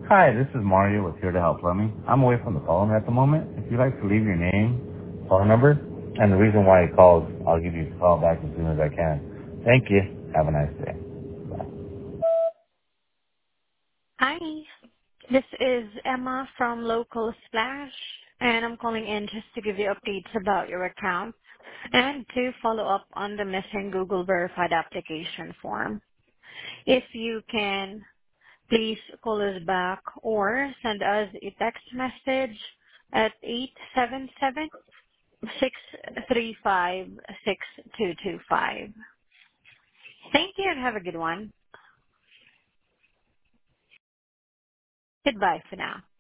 Hi, this is Mario with Here to Help Plumbing. I'm away from the phone at the moment. If you'd like to leave your name, phone number, and the reason why you called, I'll give you a call back as soon as I can. Thank you. Have a nice day. Bye. Hi, this is Emma from Local Splash, and I'm calling in just to give you updates about your account and to follow up on the missing Google verified application form. If you can, please call us back or send us a text message at 877-635-6225. Thank you and have a good one. Goodbye for now.